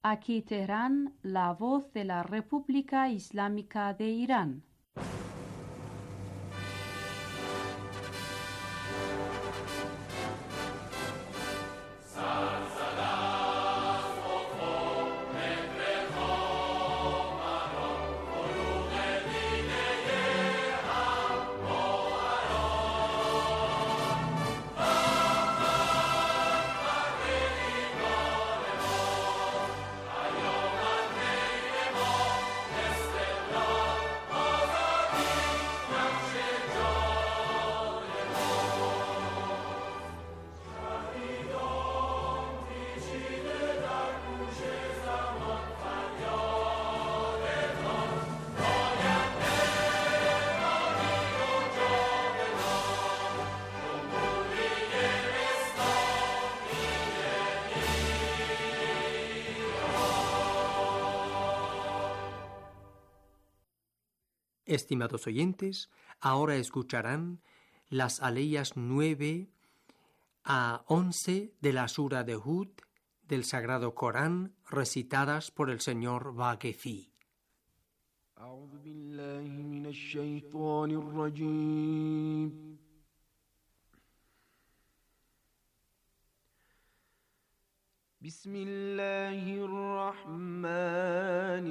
Aquí Teherán, la voz de la República Islámica de Irán. Estimados oyentes, ahora escucharán las aleyas 9 a 11 de la Sura de Hud del Sagrado Corán, recitadas por el señor Vaquefi. أعوذ بالله من الشيطان الرجيم. بسم الله الرحمن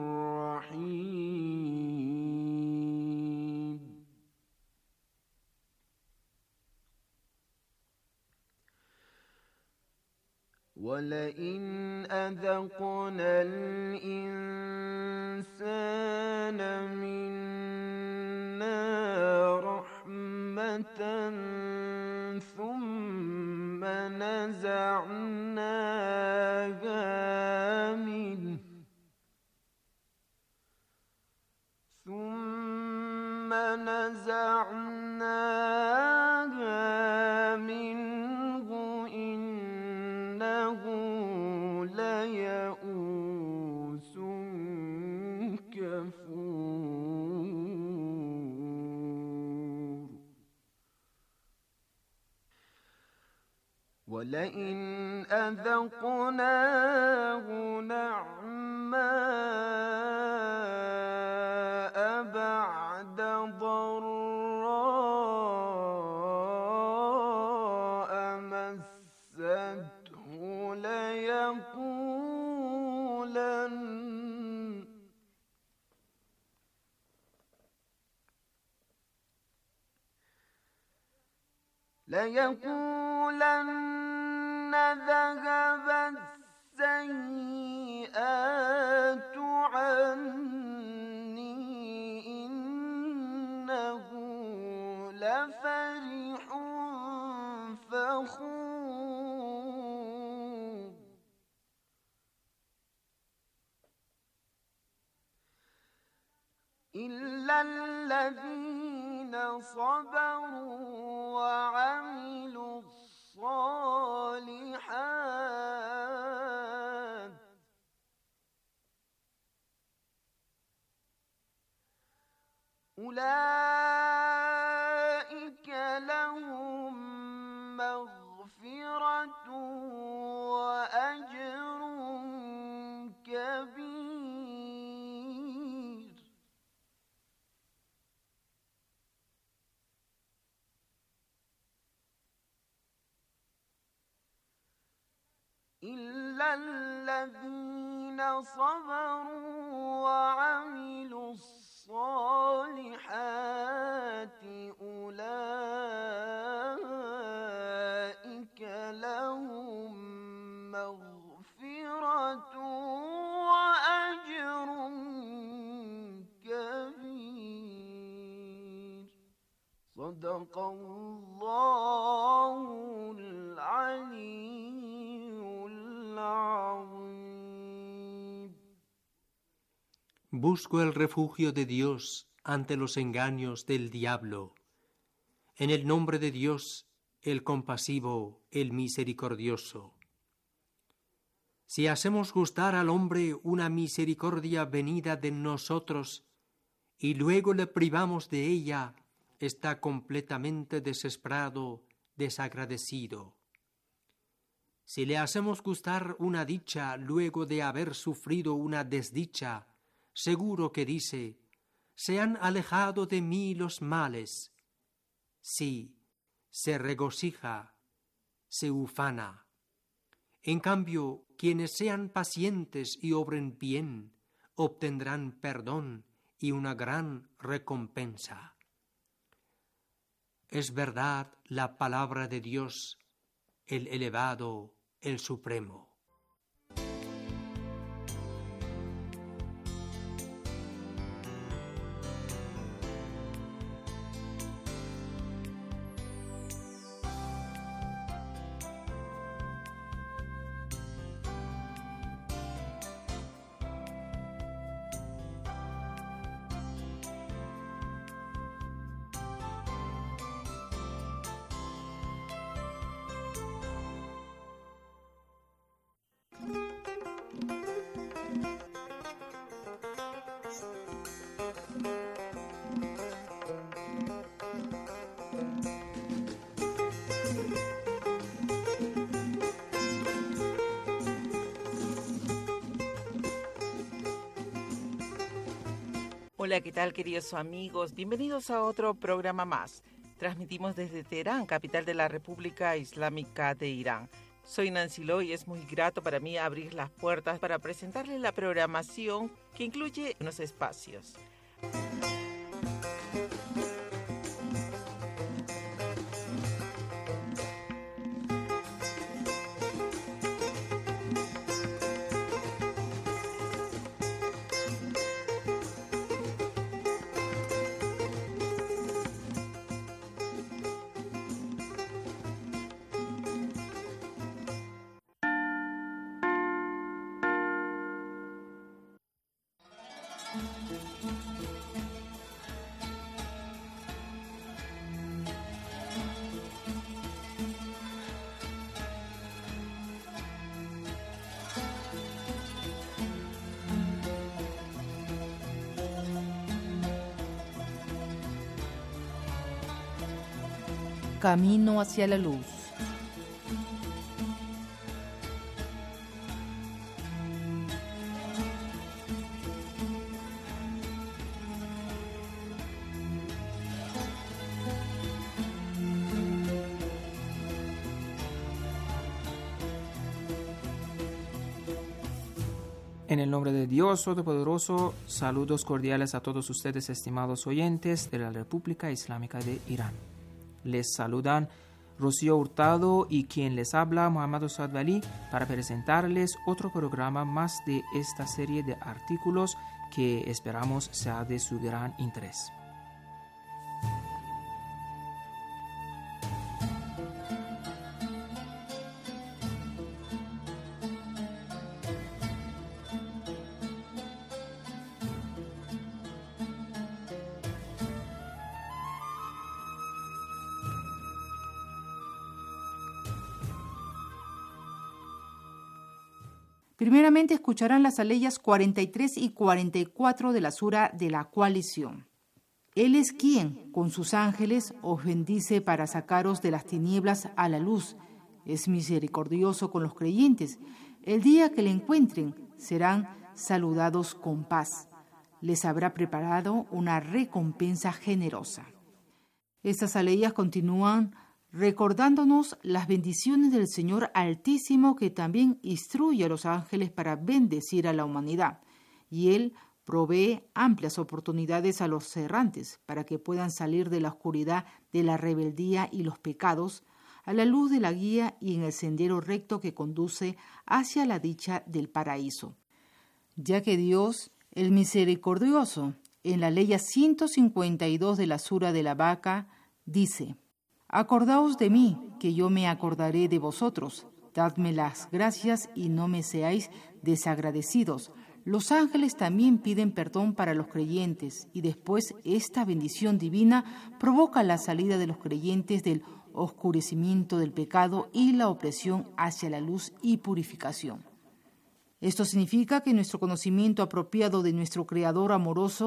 الرحيم. ولئن أذقنا الإنسان منا رحمة ثم نزعناها منه إنه ليئوس كفور. ولئن أذقناه نعماء بعد ضراء مسته ليقولن ذهب السيئات عني إنه لفرح فخور. إلا الذين صبروا وعملوا الصالحات أولئك لهم مغفرة وأجر كبير. إلا الذين صبروا وعملوا الصالحات أولئك لهم مغفرة وأجر كبير. صدق الله العلي العظيم. Busco el refugio de Dios ante los engaños del diablo. En el nombre de Dios, el compasivo, el misericordioso. Si hacemos gustar al hombre una misericordia venida de nosotros y luego le privamos de ella, está completamente desesperado, desagradecido. Si le hacemos gustar una dicha luego de haber sufrido una desdicha, seguro que dice: se han alejado de mí los males. Sí, se regocija, se ufana. En cambio, quienes sean pacientes y obren bien, obtendrán perdón y una gran recompensa. Es verdad la palabra de Dios, el elevado, el supremo. Hola, ¿qué tal, queridos amigos? Bienvenidos a otro programa más. Transmitimos desde Teherán, capital de la República Islámica de Irán. Soy Nancy Lo y es muy grato para mí abrir las puertas para presentarles la programación que incluye unos espacios. Camino hacia la luz. En el nombre de Dios Todopoderoso, saludos cordiales a todos ustedes, estimados oyentes de la República Islámica de Irán. Les saludan Rocío Hurtado y quien les habla, Muhammad Osad Ali, para presentarles otro programa más de esta serie de artículos que esperamos sea de su gran interés. Primeramente escucharán las aleyas 43 y 44 de la Sura de la Coalición. Él es quien, con sus ángeles, os bendice para sacaros de las tinieblas a la luz. Es misericordioso con los creyentes. El día que le encuentren, serán saludados con paz. Les habrá preparado una recompensa generosa. Estas aleyas continúan recordándonos las bendiciones del Señor Altísimo, que también instruye a los ángeles para bendecir a la humanidad, y Él provee amplias oportunidades a los errantes para que puedan salir de la oscuridad de la rebeldía y los pecados a la luz de la guía y en el sendero recto que conduce hacia la dicha del paraíso. Ya que Dios, el misericordioso, en la ley 152 de la Sura de la Vaca, dice: Acordaos de mí, que yo me acordaré de vosotros. Dadme las gracias y no me seáis desagradecidos. Los ángeles también piden perdón para los creyentes y después esta bendición divina provoca la salida de los creyentes del oscurecimiento del pecado y la opresión hacia la luz y purificación. Esto significa que nuestro conocimiento apropiado de nuestro Creador amoroso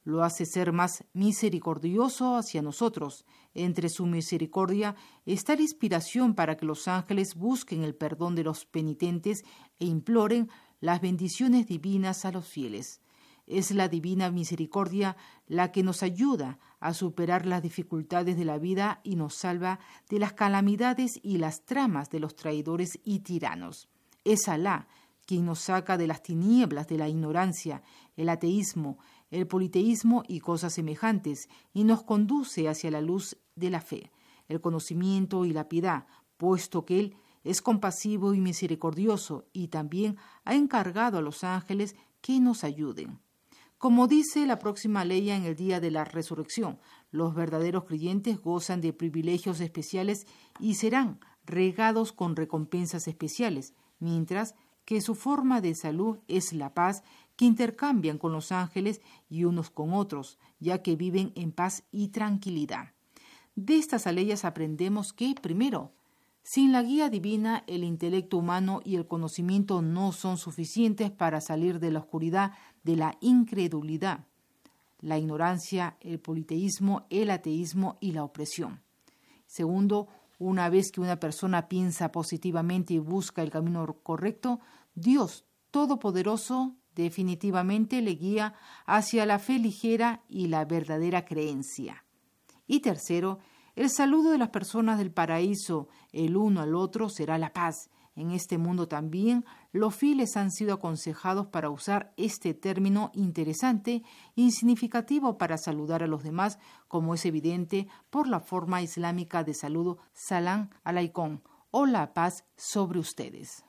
lo hace ser más misericordioso hacia nosotros. Entre su misericordia está la inspiración para que los ángeles busquen el perdón de los penitentes e imploren las bendiciones divinas a los fieles. Es la divina misericordia la que nos ayuda a superar las dificultades de la vida y nos salva de las calamidades y las tramas de los traidores y tiranos. Es Alá quien nos saca de las tinieblas de la ignorancia, el ateísmo, el politeísmo y cosas semejantes, y nos conduce hacia la luz de la fe, el conocimiento y la piedad, puesto que Él es compasivo y misericordioso, y también ha encargado a los ángeles que nos ayuden. Como dice la próxima ley en el día de la resurrección, los verdaderos creyentes gozan de privilegios especiales y serán regados con recompensas especiales, mientras que su forma de salud es la paz que intercambian con los ángeles y unos con otros, ya que viven en paz y tranquilidad. De estas aleyas aprendemos que, primero, sin la guía divina, el intelecto humano y el conocimiento no son suficientes para salir de la oscuridad de la incredulidad, la ignorancia, el politeísmo, el ateísmo y la opresión. Segundo, una vez que una persona piensa positivamente y busca el camino correcto, Dios Todopoderoso definitivamente le guía hacia la fe ligera y la verdadera creencia. Y tercero, el saludo de las personas del paraíso el uno al otro será la paz. En este mundo también los fieles han sido aconsejados para usar este término interesante y significativo para saludar a los demás, como es evidente por la forma islámica de saludo Salam Aleikum, o la paz sobre ustedes.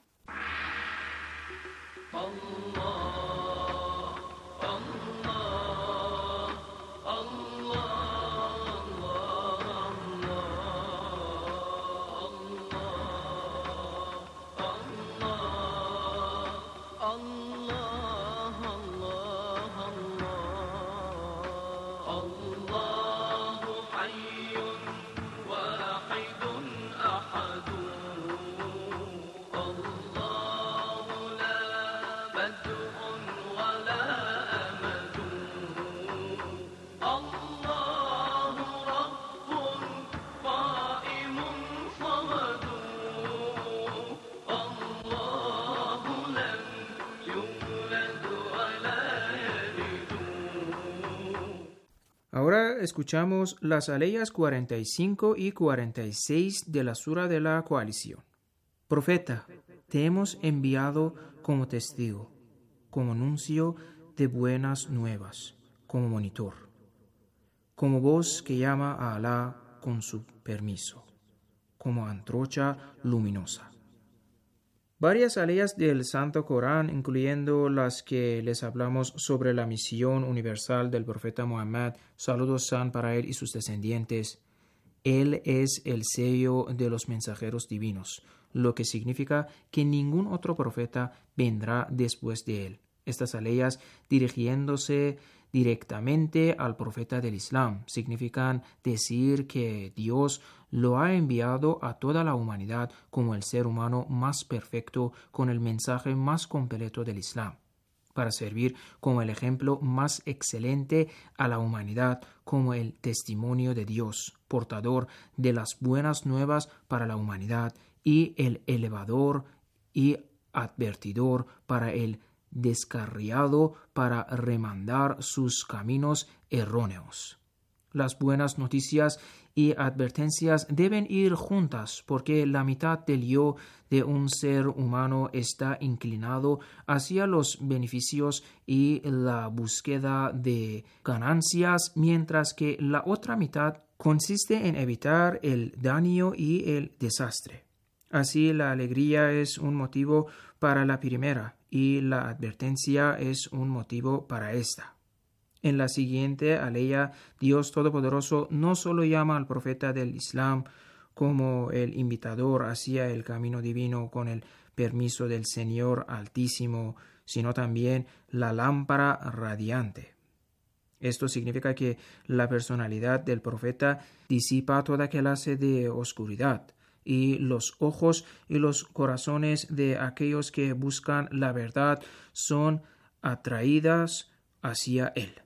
Ahora escuchamos las aleyas 45 y 46 de la Sura de la Coalición. Profeta, te hemos enviado como testigo, como anuncio de buenas nuevas, como monitor, como voz que llama a Alá con su permiso, como antorcha luminosa. Varias aleyas del Santo Corán, incluyendo las que les hablamos sobre la misión universal del profeta Muhammad, saludos sean para él y sus descendientes. Él es el sello de los mensajeros divinos, lo que significa que ningún otro profeta vendrá después de él. Estas aleyas, dirigiéndose directamente al profeta del Islam, significan decir que Dios lo ha enviado a toda la humanidad como el ser humano más perfecto con el mensaje más completo del Islam, para servir como el ejemplo más excelente a la humanidad como el testimonio de Dios, portador de las buenas nuevas para la humanidad y el elevador y advertidor para el descarriado para remandar sus caminos erróneos. Las buenas noticias y advertencias deben ir juntas porque la mitad del yo de un ser humano está inclinado hacia los beneficios y la búsqueda de ganancias, mientras que la otra mitad consiste en evitar el daño y el desastre. Así, la alegría es un motivo para la primera y la advertencia es un motivo para esta. En la siguiente aleya, Dios Todopoderoso no solo llama al profeta del Islam como el invitador hacia el camino divino con el permiso del Señor Altísimo, sino también la lámpara radiante. Esto significa que la personalidad del profeta disipa toda clase de oscuridad, y los ojos y los corazones de aquellos que buscan la verdad son atraídas hacia él.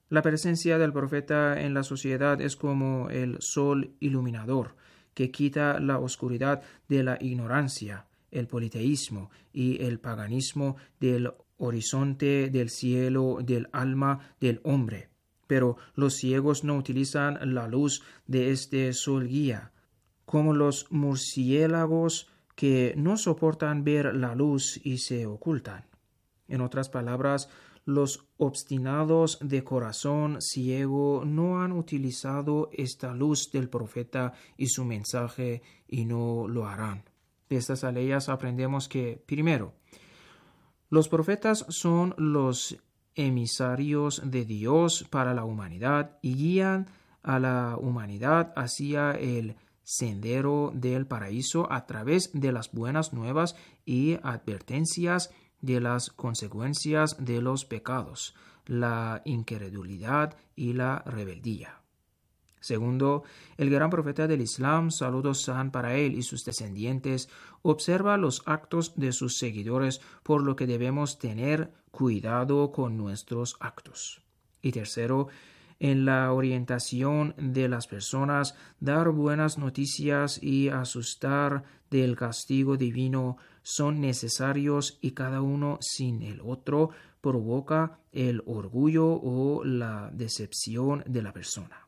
La presencia del profeta en la sociedad es como el sol iluminador, que quita la oscuridad de la ignorancia, el politeísmo y el paganismo del horizonte del cielo, del alma del hombre. Pero los ciegos no utilizan la luz de este sol guía, como los murciélagos que no soportan ver la luz y se ocultan. En otras palabras, los obstinados de corazón ciego no han utilizado esta luz del profeta y su mensaje y no lo harán. De estas aleyas aprendemos que, primero, los profetas son los emisarios de Dios para la humanidad y guían a la humanidad hacia el sendero del paraíso a través de las buenas nuevas y advertencias de las consecuencias de los pecados, la incredulidad y la rebeldía. Segundo, el gran profeta del Islam, saludos sean para él y sus descendientes, observa los actos de sus seguidores, por lo que debemos tener cuidado con nuestros actos. Y tercero, en la orientación de las personas, dar buenas noticias y asustar del castigo divino son necesarios y cada uno sin el otro provoca el orgullo o la decepción de la persona.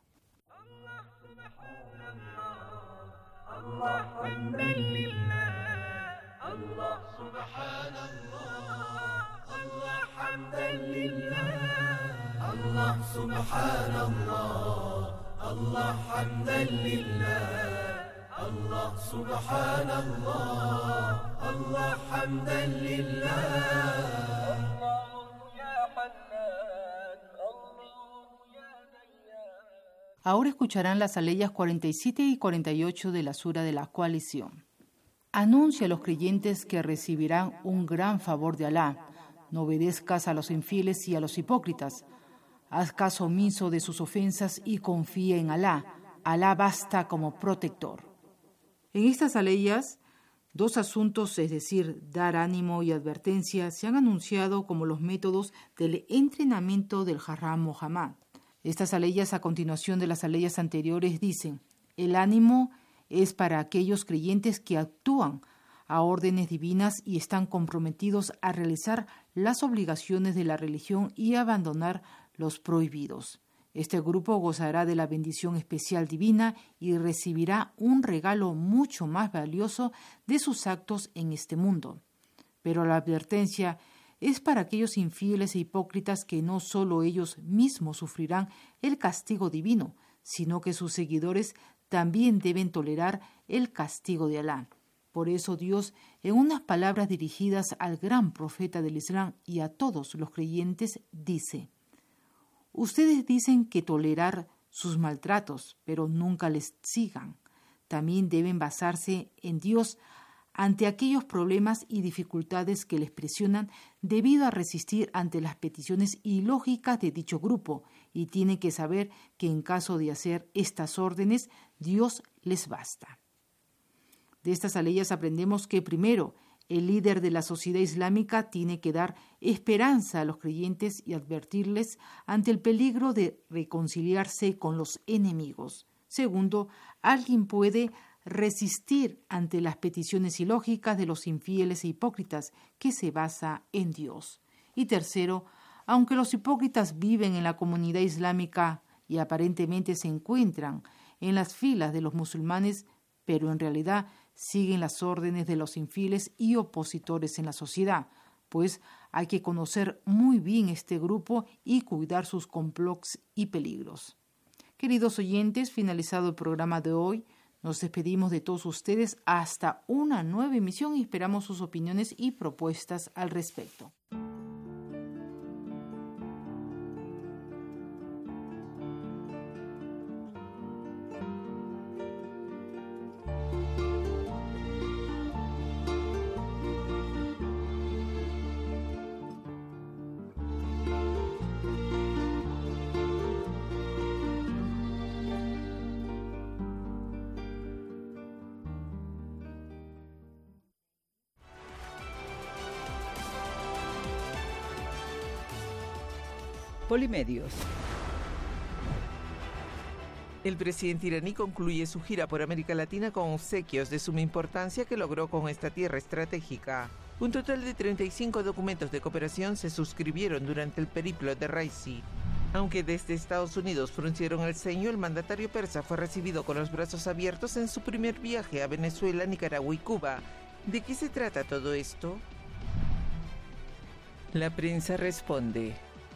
Ahora escucharán las aleyas 47 y 48 de la Sura de la Coalición. Anuncia a los creyentes que recibirán un gran favor de Alá. No obedezcas a los infieles y a los hipócritas. Haz caso omiso de sus ofensas y confía en Alá. Alá basta como protector. En estas aleyas, dos asuntos, es decir, dar ánimo y advertencia, se han anunciado como los métodos del entrenamiento del Haram Muhammad. Estas aleyas, a continuación de las aleyas anteriores, dicen: el ánimo es para aquellos creyentes que actúan a órdenes divinas y están comprometidos a realizar las obligaciones de la religión y abandonar los prohibidos. Este grupo gozará de la bendición especial divina y recibirá un regalo mucho más valioso de sus actos en este mundo. Pero la advertencia es para aquellos infieles e hipócritas que no solo ellos mismos sufrirán el castigo divino, sino que sus seguidores también deben tolerar el castigo de Alá. Por eso Dios, en unas palabras dirigidas al gran profeta del Islam y a todos los creyentes, dice: ustedes dicen que tolerar sus maltratos, pero nunca les sigan. También deben basarse en Dios ante aquellos problemas y dificultades que les presionan debido a resistir ante las peticiones ilógicas de dicho grupo, y tienen que saber que en caso de hacer estas órdenes, Dios les basta. De estas aleyas aprendemos que, primero, el líder de la sociedad islámica tiene que dar esperanza a los creyentes y advertirles ante el peligro de reconciliarse con los enemigos. Segundo, alguien puede resistir ante las peticiones ilógicas de los infieles e hipócritas, que se basa en Dios. Y tercero, aunque los hipócritas viven en la comunidad islámica y aparentemente se encuentran en las filas de los musulmanes, pero en realidad siguen las órdenes de los infieles y opositores en la sociedad, pues hay que conocer muy bien este grupo y cuidar sus complots y peligros. Queridos oyentes, finalizado el programa de hoy, nos despedimos de todos ustedes hasta una nueva emisión y esperamos sus opiniones y propuestas al respecto. Polimedios. El presidente iraní concluye su gira por América Latina con obsequios de suma importancia que logró con esta tierra estratégica. Un total de 35 documentos de cooperación se suscribieron durante el periplo de Raisi. Aunque desde Estados Unidos fruncieron el ceño, el mandatario persa fue recibido con los brazos abiertos en su primer viaje a Venezuela, Nicaragua y Cuba. ¿De qué se trata todo esto? La prensa responde.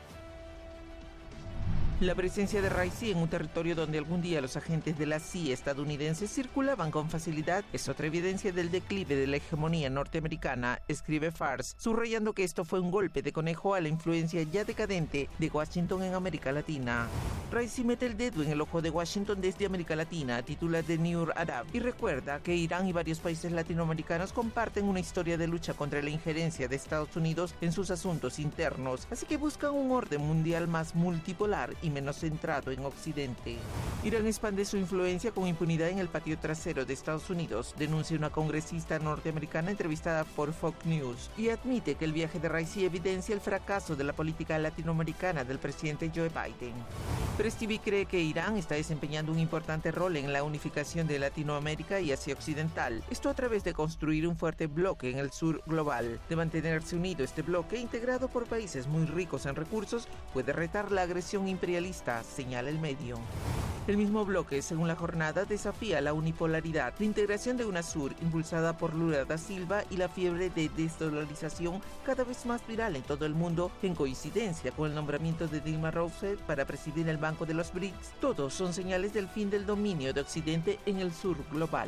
La presencia de Raisi en un territorio donde algún día los agentes de la CIA estadounidenses circulaban con facilidad es otra evidencia del declive de la hegemonía norteamericana, escribe Fars, subrayando que esto fue un golpe de conejo a la influencia ya decadente de Washington en América Latina. Raisi mete el dedo en el ojo de Washington desde América Latina, titula The New Arab, y recuerda que Irán y varios países latinoamericanos comparten una historia de lucha contra la injerencia de Estados Unidos en sus asuntos internos, así que buscan un orden mundial más multipolar y menos centrado en Occidente. Irán expande su influencia con impunidad en el patio trasero de Estados Unidos, denuncia una congresista norteamericana entrevistada por Fox News, y admite que el viaje de Raisi evidencia el fracaso de la política latinoamericana del presidente Joe Biden. Press TV cree que Irán está desempeñando un importante rol en la unificación de Latinoamérica y Asia Occidental, esto a través de construir un fuerte bloque en el sur global. De mantenerse unido, este bloque, integrado por países muy ricos en recursos, puede retar la agresión imperialista, señala el medio. El mismo bloque, según la jornada, desafía la unipolaridad, la integración de UNASUR, impulsada por Lula da Silva, y la fiebre de desdolarización cada vez más viral en todo el mundo, en coincidencia con el nombramiento de Dilma Rousseff para presidir el Banco de los BRICS. Todos son señales del fin del dominio de Occidente en el sur global.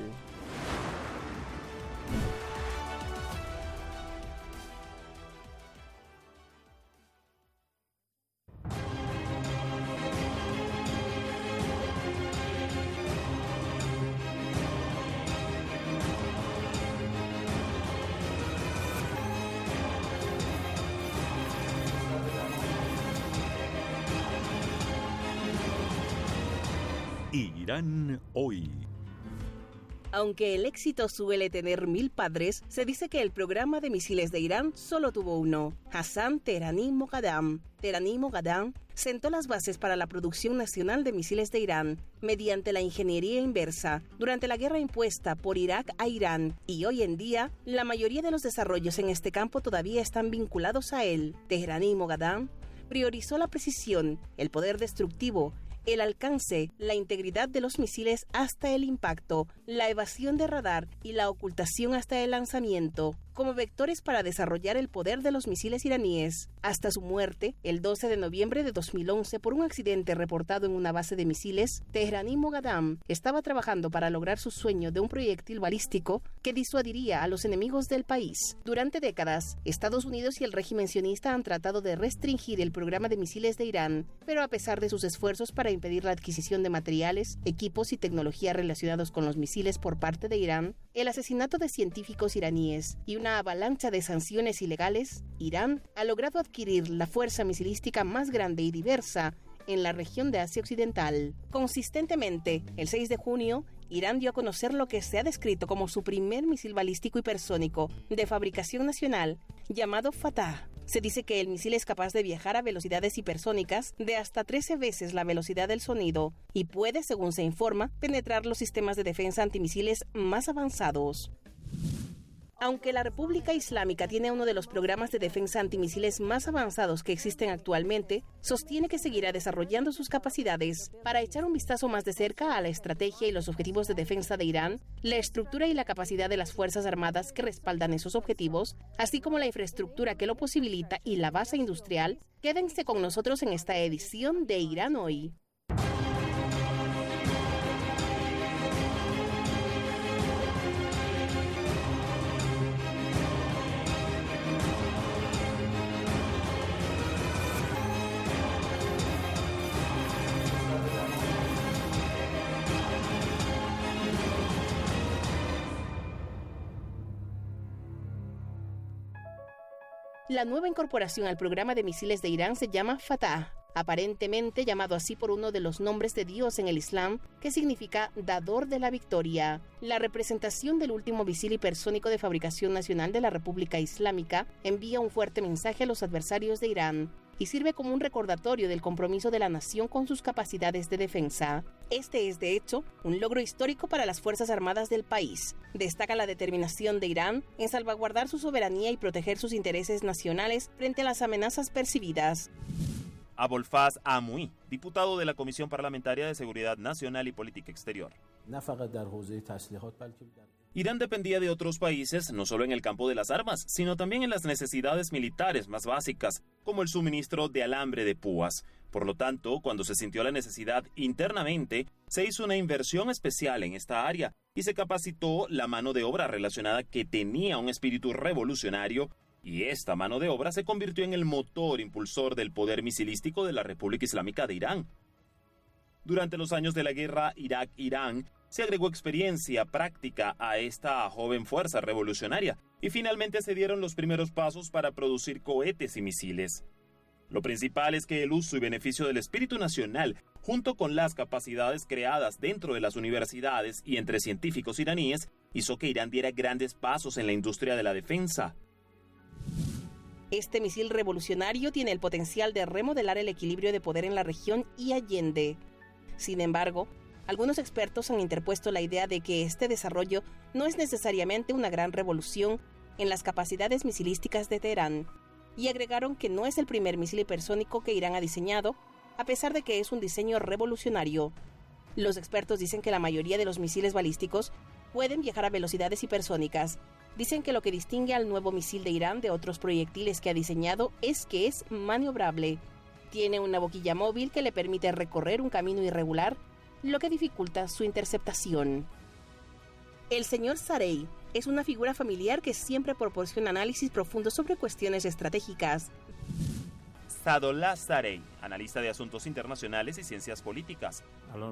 Irán hoy. Aunque el éxito suele tener 1000 padres, se dice que el programa de misiles de Irán solo tuvo uno. Hassan Tehrani Moghadam. Tehrani Moghadam sentó las bases para la producción nacional de misiles de Irán mediante la ingeniería inversa durante la guerra impuesta por Irak a Irán, y hoy en día la mayoría de los desarrollos en este campo todavía están vinculados a él. Tehrani Moghadam priorizó la precisión, el poder destructivo, el alcance, la integridad de los misiles hasta el impacto, la evasión de radar y la ocultación hasta el lanzamiento, como vectores para desarrollar el poder de los misiles iraníes. Hasta su muerte, el 12 de noviembre de 2011, por un accidente reportado en una base de misiles, Tehrani Moghadam estaba trabajando para lograr su sueño de un proyectil balístico que disuadiría a los enemigos del país. Durante décadas, Estados Unidos y el régimen sionista han tratado de restringir el programa de misiles de Irán, pero a pesar de sus esfuerzos para impedir la adquisición de materiales, equipos y tecnología relacionados con los misiles por parte de Irán, el asesinato de científicos iraníes y una avalancha de sanciones ilegales, Irán ha logrado adquirir la fuerza misilística más grande y diversa en la región de Asia Occidental. Consistentemente, el 6 de junio, Irán dio a conocer lo que se ha descrito como su primer misil balístico hipersónico de fabricación nacional, llamado Fatah. Se dice que el misil es capaz de viajar a velocidades hipersónicas de hasta 13 veces la velocidad del sonido y puede, según se informa, penetrar los sistemas de defensa antimisiles más avanzados. Aunque la República Islámica tiene uno de los programas de defensa antimisiles más avanzados que existen actualmente, sostiene que seguirá desarrollando sus capacidades. Para echar un vistazo más de cerca a la estrategia y los objetivos de defensa de Irán, la estructura y la capacidad de las Fuerzas Armadas que respaldan esos objetivos, así como la infraestructura que lo posibilita y la base industrial, quédense con nosotros en esta edición de Irán Hoy. La nueva incorporación al programa de misiles de Irán se llama Fatah, aparentemente llamado así por uno de los nombres de Dios en el Islam, que significa dador de la victoria. La representación del último misil hipersónico de fabricación nacional de la República Islámica envía un fuerte mensaje a los adversarios de Irán. y sirve como un recordatorio del compromiso de la nación con sus capacidades de defensa. Este es, de hecho, un logro histórico para las Fuerzas Armadas del país. Destaca la determinación de Irán en salvaguardar su soberanía y proteger sus intereses nacionales frente a las amenazas percibidas. Abolfaz Amouy, diputado de la Comisión Parlamentaria de Seguridad Nacional y Política Exterior. Irán dependía de otros países no solo en el campo de las armas, sino también en las necesidades militares más básicas, como el suministro de alambre de púas. Por lo tanto, cuando se sintió la necesidad internamente, se hizo una inversión especial en esta área y se capacitó la mano de obra relacionada que tenía un espíritu revolucionario, y esta mano de obra se convirtió en el motor impulsor del poder misilístico de la República Islámica de Irán. Durante los años de la guerra Irak-Irán, se agregó experiencia práctica a esta joven fuerza revolucionaria y finalmente se dieron los primeros pasos para producir cohetes y misiles. Lo principal es que el uso y beneficio del espíritu nacional, junto con las capacidades creadas dentro de las universidades y entre científicos iraníes, hizo que Irán diera grandes pasos en la industria de la defensa. Este misil revolucionario tiene el potencial de remodelar el equilibrio de poder en la región y allende. Sin embargo, algunos expertos han interpuesto la idea de que este desarrollo no es necesariamente una gran revolución en las capacidades misilísticas de Teherán, y agregaron que no es el primer misil hipersónico que Irán ha diseñado, a pesar de que es un diseño revolucionario. Los expertos dicen que la mayoría de los misiles balísticos pueden viajar a velocidades hipersónicas. Dicen que lo que distingue al nuevo misil de Irán de otros proyectiles que ha diseñado es que es maniobrable. Tiene una boquilla móvil que le permite recorrer un camino irregular, lo que dificulta su interceptación. El señor Zarei es una figura familiar que siempre proporciona análisis profundos sobre cuestiones estratégicas. Sadollah Zarei, analista de asuntos internacionales y ciencias políticas.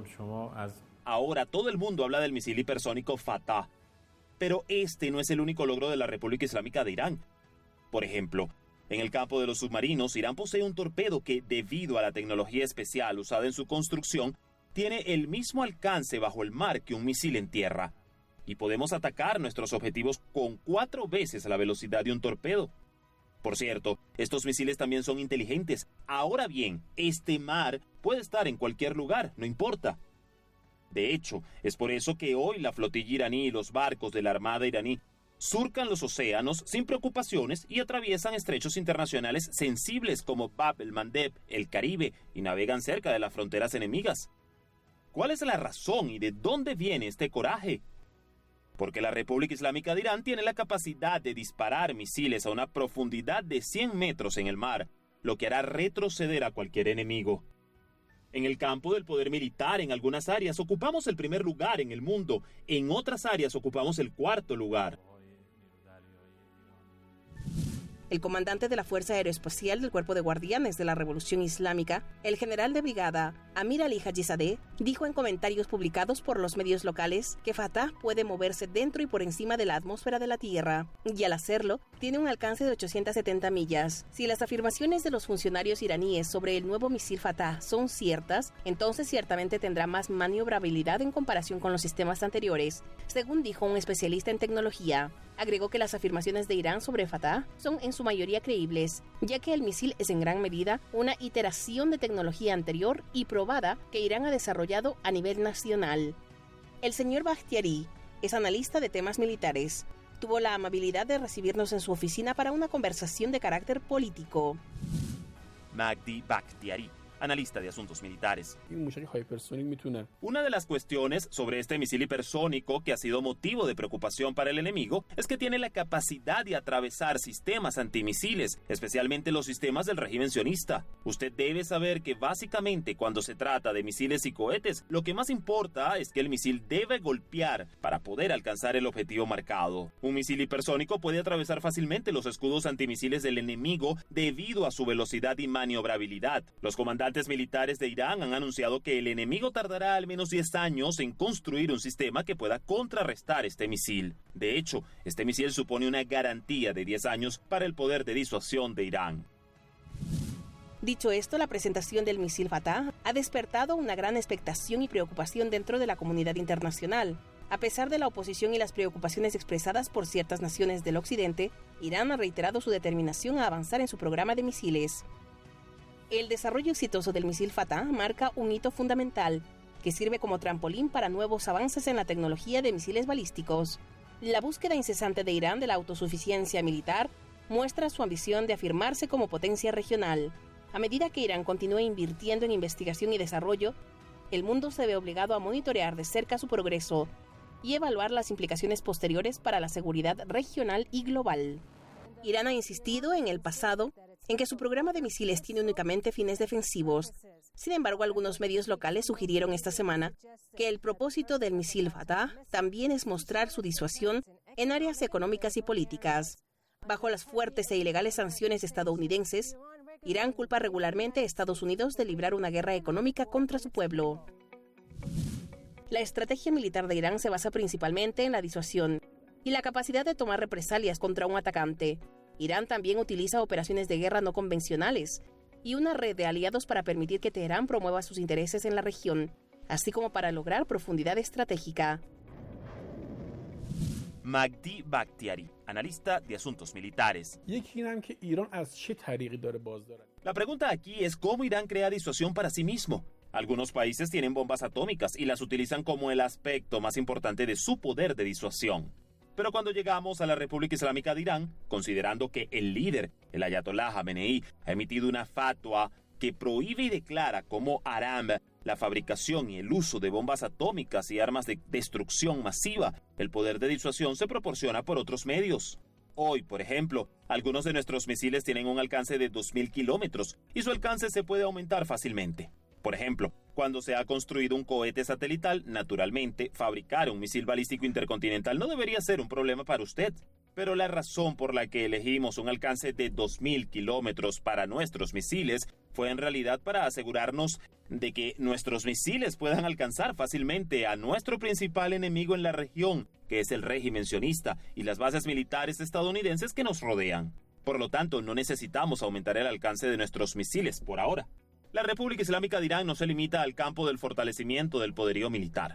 Ahora todo el mundo habla del misil hipersónico Fatah, pero este no es el único logro de la República Islámica de Irán. Por ejemplo, en el campo de los submarinos, Irán posee un torpedo que, debido a la tecnología especial usada en su construcción, tiene el mismo alcance bajo el mar que un misil en tierra. Y podemos atacar nuestros objetivos con 4 veces la velocidad de un torpedo. Por cierto, estos misiles también son inteligentes. Ahora bien, este mar puede estar en cualquier lugar, no importa. De hecho, es por eso que hoy la flotilla iraní y los barcos de la Armada iraní surcan los océanos sin preocupaciones y atraviesan estrechos internacionales sensibles como Bab el Mandeb, el Caribe, y navegan cerca de las fronteras enemigas. ¿Cuál es la razón y de dónde viene este coraje? Porque la República Islámica de Irán tiene la capacidad de disparar misiles a una profundidad de 100 metros en el mar, lo que hará retroceder a cualquier enemigo. En el campo del poder militar, en algunas áreas ocupamos el primer lugar en el mundo, en otras áreas ocupamos el 4º lugar. El comandante de la Fuerza Aeroespacial del Cuerpo de Guardianes de la Revolución Islámica, el general de brigada Amir Ali Hajizadeh, dijo en comentarios publicados por los medios locales que Fatah puede moverse dentro y por encima de la atmósfera de la Tierra, y al hacerlo, tiene un alcance de 870 millas. Si las afirmaciones de los funcionarios iraníes sobre el nuevo misil Fatah son ciertas, entonces ciertamente tendrá más maniobrabilidad en comparación con los sistemas anteriores, según dijo un especialista en tecnología. Agregó que las afirmaciones de Irán sobre Fatah son en su mayoría creíbles, ya que el misil es en gran medida una iteración de tecnología anterior y probada que Irán ha desarrollado a nivel nacional. El señor Bakhtiari es analista de temas militares. Tuvo la amabilidad de recibirnos en su oficina para una conversación de carácter político. Magdi Bakhtiari, analista de asuntos militares. Una de las cuestiones sobre este misil hipersónico que ha sido motivo de preocupación para el enemigo es que tiene la capacidad de atravesar sistemas antimisiles, especialmente los sistemas del régimen sionista. Usted debe saber que básicamente cuando se trata de misiles y cohetes, lo que más importa es que el misil debe golpear para poder alcanzar el objetivo marcado. Un misil hipersónico puede atravesar fácilmente los escudos antimisiles del enemigo debido a su velocidad y maniobrabilidad. Los comandantes militares de Irán han anunciado que el enemigo tardará al menos 10 años en construir un sistema que pueda contrarrestar este misil. De hecho, este misil supone una garantía de 10 años para el poder de disuasión de Irán. Dicho esto, la presentación del misil Fatah ha despertado una gran expectación y preocupación dentro de la comunidad internacional. A pesar de la oposición y las preocupaciones expresadas por ciertas naciones del occidente, Irán ha reiterado su determinación a avanzar en su programa de misiles. El desarrollo exitoso del misil Fatah marca un hito fundamental que sirve como trampolín para nuevos avances en la tecnología de misiles balísticos. La búsqueda incesante de Irán de la autosuficiencia militar muestra su ambición de afirmarse como potencia regional. A medida que Irán continúe invirtiendo en investigación y desarrollo, el mundo se ve obligado a monitorear de cerca su progreso y evaluar las implicaciones posteriores para la seguridad regional y global. Irán ha insistido en el pasado en que su programa de misiles tiene únicamente fines defensivos. Sin embargo, algunos medios locales sugirieron esta semana que el propósito del misil Fatah también es mostrar su disuasión en áreas económicas y políticas. Bajo las fuertes e ilegales sanciones estadounidenses, Irán culpa regularmente a Estados Unidos de librar una guerra económica contra su pueblo. La estrategia militar de Irán se basa principalmente en la disuasión y la capacidad de tomar represalias contra un atacante. Irán también utiliza operaciones de guerra no convencionales y una red de aliados para permitir que Teherán promueva sus intereses en la región, así como para lograr profundidad estratégica. Magdi Bakhtiari, analista de asuntos militares. La pregunta aquí es cómo Irán crea disuasión para sí mismo. Algunos países tienen bombas atómicas y las utilizan como el aspecto más importante de su poder de disuasión. Pero cuando llegamos a la República Islámica de Irán, considerando que el líder, el Ayatollah Jamenei, ha emitido una fatwa que prohíbe y declara como haram la fabricación y el uso de bombas atómicas y armas de destrucción masiva, el poder de disuasión se proporciona por otros medios. Hoy, por ejemplo, algunos de nuestros misiles tienen un alcance de 2.000 kilómetros y su alcance se puede aumentar fácilmente. Por ejemplo, cuando se ha construido un cohete satelital, naturalmente, fabricar un misil balístico intercontinental no debería ser un problema para usted. Pero la razón por la que elegimos un alcance de 2.000 kilómetros para nuestros misiles fue en realidad para asegurarnos de que nuestros misiles puedan alcanzar fácilmente a nuestro principal enemigo en la región, que es el régimen sionista y las bases militares estadounidenses que nos rodean. Por lo tanto, no necesitamos aumentar el alcance de nuestros misiles por ahora. La República Islámica de Irán no se limita al campo del fortalecimiento del poderío militar.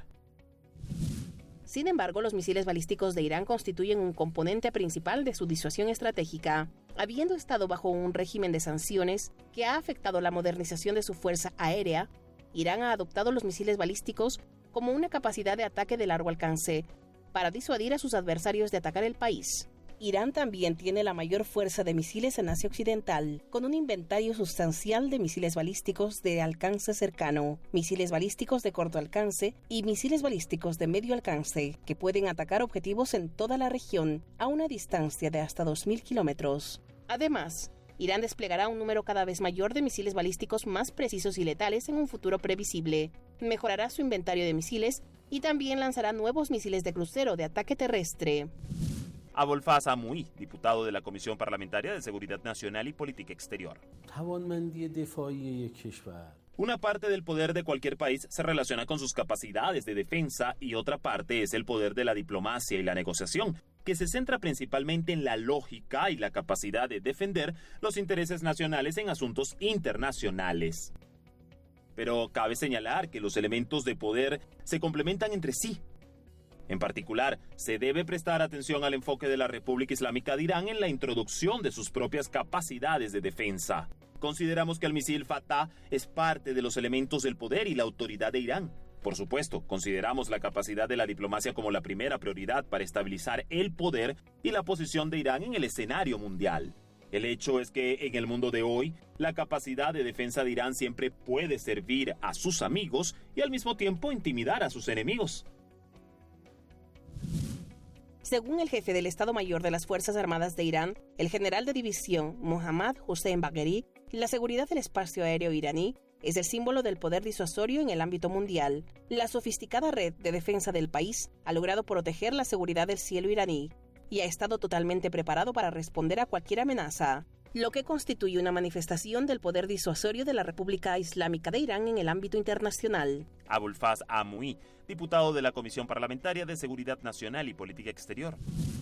Sin embargo, los misiles balísticos de Irán constituyen un componente principal de su disuasión estratégica. Habiendo estado bajo un régimen de sanciones que ha afectado la modernización de su fuerza aérea, Irán ha adoptado los misiles balísticos como una capacidad de ataque de largo alcance para disuadir a sus adversarios de atacar el país. Irán también tiene la mayor fuerza de misiles en Asia Occidental, con un inventario sustancial de misiles balísticos de alcance cercano, misiles balísticos de corto alcance y misiles balísticos de medio alcance, que pueden atacar objetivos en toda la región a una distancia de hasta 2.000 kilómetros. Además, Irán desplegará un número cada vez mayor de misiles balísticos más precisos y letales en un futuro previsible. Mejorará su inventario de misiles y también lanzará nuevos misiles de crucero de ataque terrestre. Abolfaz Amouy, diputado de la Comisión Parlamentaria de Seguridad Nacional y Política Exterior. Una parte del poder de cualquier país se relaciona con sus capacidades de defensa y otra parte es el poder de la diplomacia y la negociación, que se centra principalmente en la lógica y la capacidad de defender los intereses nacionales en asuntos internacionales. Pero cabe señalar que los elementos de poder se complementan entre sí. En particular, se debe prestar atención al enfoque de la República Islámica de Irán en la introducción de sus propias capacidades de defensa. Consideramos que el misil Fatah es parte de los elementos del poder y la autoridad de Irán. Por supuesto, consideramos la capacidad de la diplomacia como la primera prioridad para estabilizar el poder y la posición de Irán en el escenario mundial. El hecho es que en el mundo de hoy, la capacidad de defensa de Irán siempre puede servir a sus amigos y al mismo tiempo intimidar a sus enemigos. Según el jefe del Estado Mayor de las Fuerzas Armadas de Irán, el general de división Mohammad Hossein Bagheri, la seguridad del espacio aéreo iraní es el símbolo del poder disuasorio en el ámbito mundial. La sofisticada red de defensa del país ha logrado proteger la seguridad del cielo iraní y ha estado totalmente preparado para responder a cualquier amenaza, lo que constituye una manifestación del poder disuasorio de la República Islámica de Irán en el ámbito internacional. Abolfaz Amouy, diputado de la Comisión Parlamentaria de Seguridad Nacional y Política Exterior.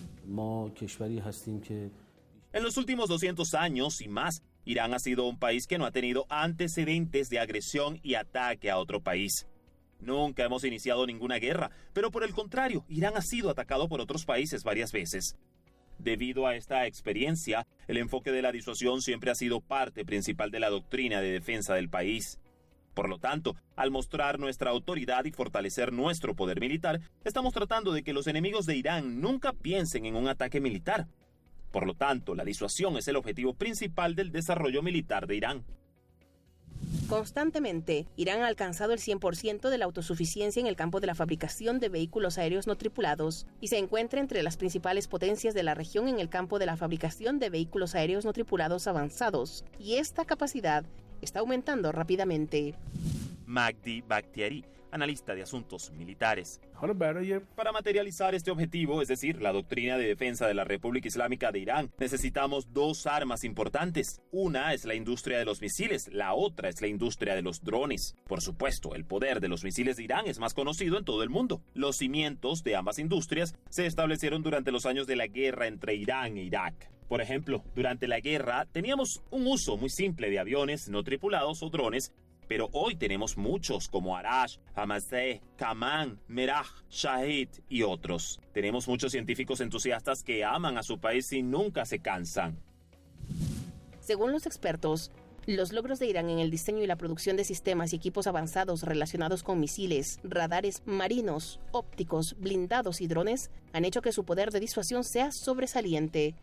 En los últimos 200 años y más, Irán ha sido un país que no ha tenido antecedentes de agresión y ataque a otro país. Nunca hemos iniciado ninguna guerra, pero por el contrario, Irán ha sido atacado por otros países varias veces. Debido a esta experiencia, el enfoque de la disuasión siempre ha sido parte principal de la doctrina de defensa del país. Por lo tanto, al mostrar nuestra autoridad y fortalecer nuestro poder militar, estamos tratando de que los enemigos de Irán nunca piensen en un ataque militar. Por lo tanto, la disuasión es el objetivo principal del desarrollo militar de Irán. Constantemente, Irán ha alcanzado el 100% de la autosuficiencia en el campo de la fabricación de vehículos aéreos no tripulados y se encuentra entre las principales potencias de la región en el campo de la fabricación de vehículos aéreos no tripulados avanzados, y esta capacidad está aumentando rápidamente. Magdi Bakhtiari, analista de asuntos militares. Para materializar este objetivo, es decir, la doctrina de defensa de la República Islámica de Irán, necesitamos dos armas importantes. Una es la industria de los misiles, la otra es la industria de los drones. Por supuesto, el poder de los misiles de Irán es más conocido en todo el mundo. Los cimientos de ambas industrias se establecieron durante los años de la guerra entre Irán e Irak. Por ejemplo, durante la guerra teníamos un uso muy simple de aviones no tripulados o drones, pero hoy tenemos muchos como Arash, Hamaseh, Kaman, Merah, Shahid y otros. Tenemos muchos científicos entusiastas que aman a su país y nunca se cansan. Según los expertos, los logros de Irán en el diseño y la producción de sistemas y equipos avanzados relacionados con misiles, radares marinos, ópticos, blindados y drones han hecho que su poder de disuasión sea sobresaliente.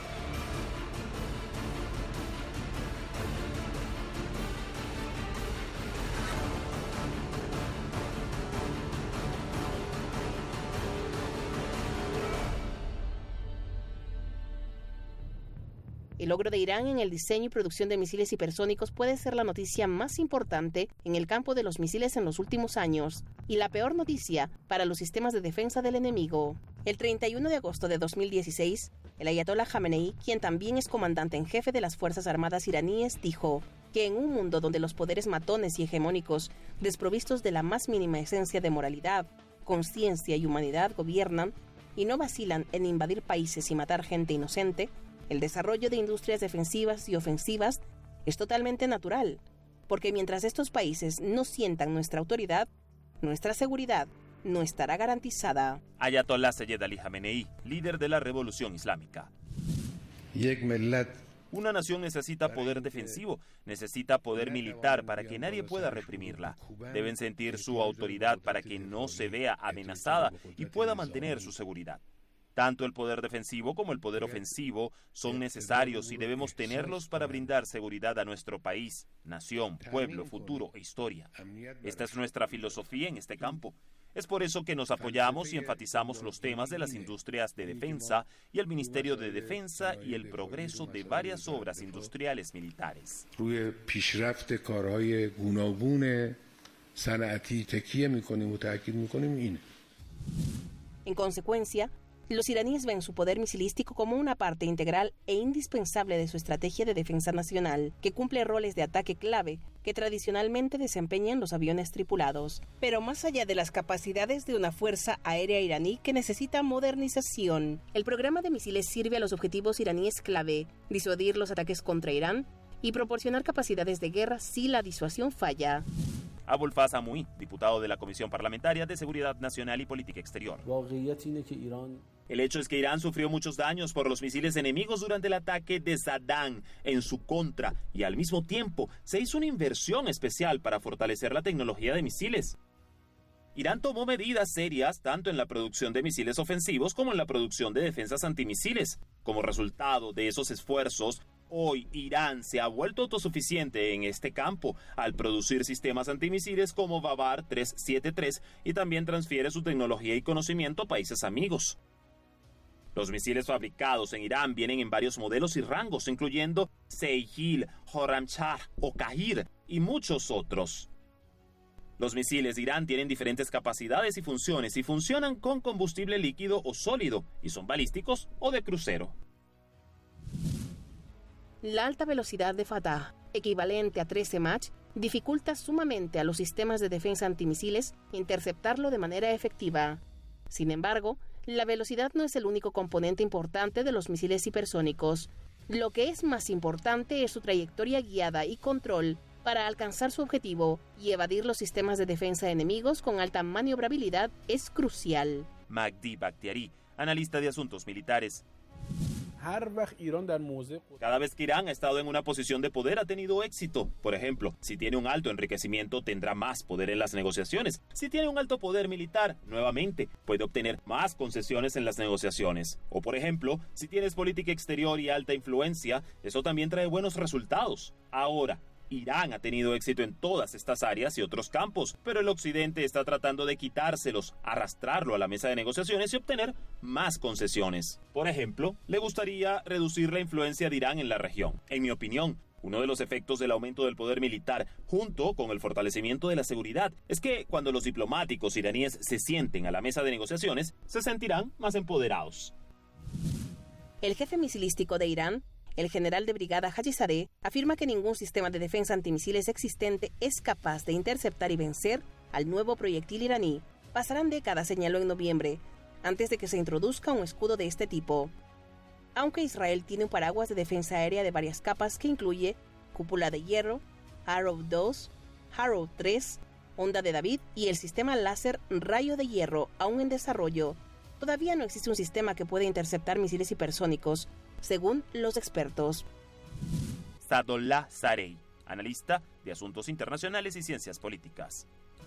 El logro de Irán en el diseño y producción de misiles hipersónicos puede ser la noticia más importante en el campo de los misiles en los últimos años y la peor noticia para los sistemas de defensa del enemigo. El 31 de agosto de 2016, el ayatollah Jamenei, quien también es comandante en jefe de las Fuerzas Armadas iraníes, dijo que en un mundo donde los poderes matones y hegemónicos, desprovistos de la más mínima esencia de moralidad, conciencia y humanidad, gobiernan y no vacilan en invadir países y matar gente inocente, el desarrollo de industrias defensivas y ofensivas es totalmente natural, porque mientras estos países no sientan nuestra autoridad, nuestra seguridad no estará garantizada. Ayatollah Sayyed Ali Jamenei, líder de la Revolución Islámica. Una nación necesita poder defensivo, necesita poder militar para que nadie pueda reprimirla. Deben sentir su autoridad para que no se vea amenazada y pueda mantener su seguridad. Tanto el poder defensivo como el poder ofensivo son necesarios y debemos tenerlos para brindar seguridad a nuestro país, nación, pueblo, futuro e historia. Esta es nuestra filosofía en este campo. Es por eso que nos apoyamos y enfatizamos los temas de las industrias de defensa y el Ministerio de Defensa y el progreso de varias obras industriales militares. En consecuencia, los iraníes ven su poder misilístico como una parte integral e indispensable de su estrategia de defensa nacional, que cumple roles de ataque clave que tradicionalmente desempeñan los aviones tripulados. Pero más allá de las capacidades de una fuerza aérea iraní que necesita modernización, el programa de misiles sirve a los objetivos iraníes clave: disuadir los ataques contra Irán y proporcionar capacidades de guerra si la disuasión falla. Abulfaz Amouí, diputado de la Comisión Parlamentaria de Seguridad Nacional y Política Exterior. El hecho es que Irán sufrió muchos daños por los misiles enemigos durante el ataque de Saddam en su contra y al mismo tiempo se hizo una inversión especial para fortalecer la tecnología de misiles. Irán tomó medidas serias tanto en la producción de misiles ofensivos como en la producción de defensas antimisiles. Como resultado de esos esfuerzos, hoy Irán se ha vuelto autosuficiente en este campo al producir sistemas antimisiles como Babar 373 y también transfiere su tecnología y conocimiento a países amigos. Los misiles fabricados en Irán vienen en varios modelos y rangos, incluyendo Seijil, Khorramshahr o Kahir y muchos otros. Los misiles de Irán tienen diferentes capacidades y funciones y funcionan con combustible líquido o sólido y son balísticos o de crucero. La alta velocidad de Fatah, equivalente a 13 Mach, dificulta sumamente a los sistemas de defensa antimisiles interceptarlo de manera efectiva. Sin embargo, la velocidad no es el único componente importante de los misiles hipersónicos. Lo que es más importante es su trayectoria guiada y control para alcanzar su objetivo, y evadir los sistemas de defensa enemigos con alta maniobrabilidad es crucial. Magdi Bakhtiari, analista de asuntos militares. Cada vez que Irán ha estado en una posición de poder ha tenido éxito. Por ejemplo, si tiene un alto enriquecimiento tendrá más poder en las negociaciones. Si tiene un alto poder militar, nuevamente, puede obtener más concesiones en las negociaciones. O por ejemplo, si tienes política exterior y alta influencia, eso también trae buenos resultados. Ahora, Irán ha tenido éxito en todas estas áreas y otros campos, pero el Occidente está tratando de quitárselos, arrastrarlo a la mesa de negociaciones y obtener más concesiones. Por ejemplo, le gustaría reducir la influencia de Irán en la región. En mi opinión, uno de los efectos del aumento del poder militar, junto con el fortalecimiento de la seguridad, es que cuando los diplomáticos iraníes se sienten a la mesa de negociaciones, se sentirán más empoderados. El jefe misilístico de Irán, el general de brigada Hajizadeh, afirma que ningún sistema de defensa antimisiles existente es capaz de interceptar y vencer al nuevo proyectil iraní. Pasarán décadas, señaló en noviembre, antes de que se introduzca un escudo de este tipo. Aunque Israel tiene un paraguas de defensa aérea de varias capas que incluye cúpula de hierro, Arrow 2, Arrow 3, onda de David y el sistema láser rayo de hierro aún en desarrollo, todavía no existe un sistema que pueda interceptar misiles hipersónicos, según los expertos. Sadollah Zarei, analista de asuntos internacionales y ciencias políticas.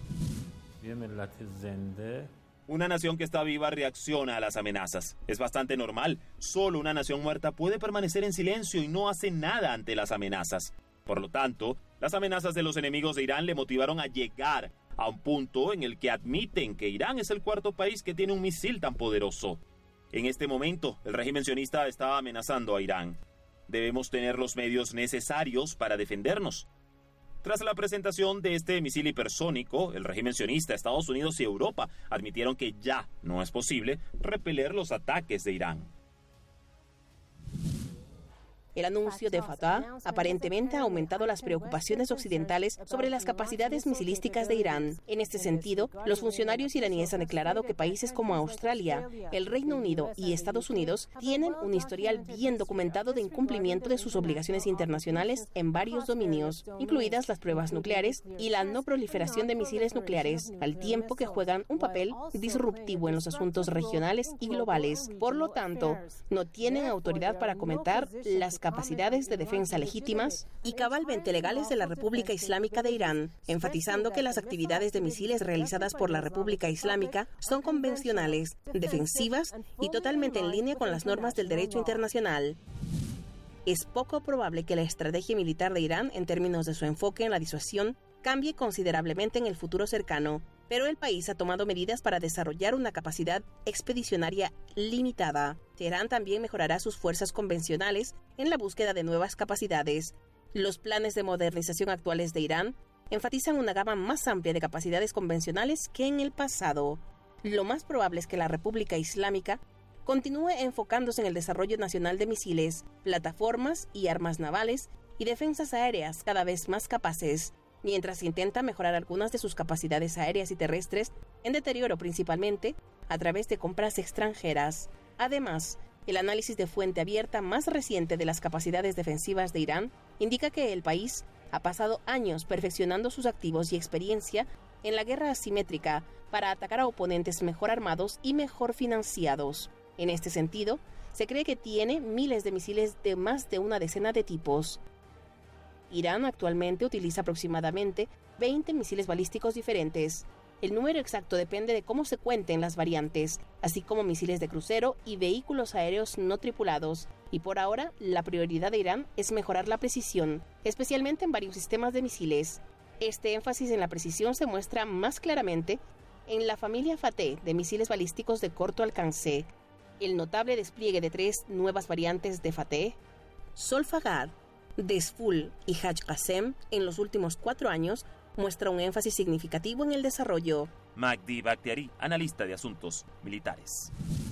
Una nación que está viva reacciona a las amenazas. Es bastante normal. Solo una nación muerta puede permanecer en silencio y no hace nada ante las amenazas. Por lo tanto, las amenazas de los enemigos de Irán le motivaron a llegar a un punto en el que admiten que Irán es el cuarto país que tiene un misil tan poderoso. En este momento, el régimen sionista está amenazando a Irán. Debemos tener los medios necesarios para defendernos. Tras la presentación de este misil hipersónico, el régimen sionista, Estados Unidos y Europa admitieron que ya no es posible repeler los ataques de Irán. El anuncio de Fatah aparentemente ha aumentado las preocupaciones occidentales sobre las capacidades misilísticas de Irán. En este sentido, los funcionarios iraníes han declarado que países como Australia, el Reino Unido y Estados Unidos tienen un historial bien documentado de incumplimiento de sus obligaciones internacionales en varios dominios, incluidas las pruebas nucleares y la no proliferación de misiles nucleares, al tiempo que juegan un papel disruptivo en los asuntos regionales y globales. Por lo tanto, no tienen autoridad para comentar las capacidades de defensa legítimas y cabalmente legales de la República Islámica de Irán, enfatizando que las actividades de misiles realizadas por la República Islámica son convencionales, defensivas y totalmente en línea con las normas del derecho internacional. Es poco probable que la estrategia militar de Irán, en términos de su enfoque en la disuasión, cambie considerablemente en el futuro cercano, pero el país ha tomado medidas para desarrollar una capacidad expedicionaria limitada. Teherán también mejorará sus fuerzas convencionales en la búsqueda de nuevas capacidades. Los planes de modernización actuales de Irán enfatizan una gama más amplia de capacidades convencionales que en el pasado. Lo más probable es que la República Islámica continúe enfocándose en el desarrollo nacional de misiles, plataformas y armas navales y defensas aéreas cada vez más capaces, mientras intenta mejorar algunas de sus capacidades aéreas y terrestres en deterioro principalmente a través de compras extranjeras. Además, el análisis de fuente abierta más reciente de las capacidades defensivas de Irán indica que el país ha pasado años perfeccionando sus activos y experiencia en la guerra asimétrica para atacar a oponentes mejor armados y mejor financiados. En este sentido, se cree que tiene miles de misiles de más de una decena de tipos. Irán actualmente utiliza aproximadamente 20 misiles balísticos diferentes. El número exacto depende de cómo se cuenten las variantes, así como misiles de crucero y vehículos aéreos no tripulados. Y por ahora, la prioridad de Irán es mejorar la precisión, especialmente en varios sistemas de misiles. Este énfasis en la precisión se muestra más claramente en la familia Fateh de misiles balísticos de corto alcance. El notable despliegue de 3 nuevas variantes de Fateh, Solfagar, Desful y Haj Qasem en los últimos 4 años muestra un énfasis significativo en el desarrollo. Magdi Bakhtiari, analista de asuntos militares.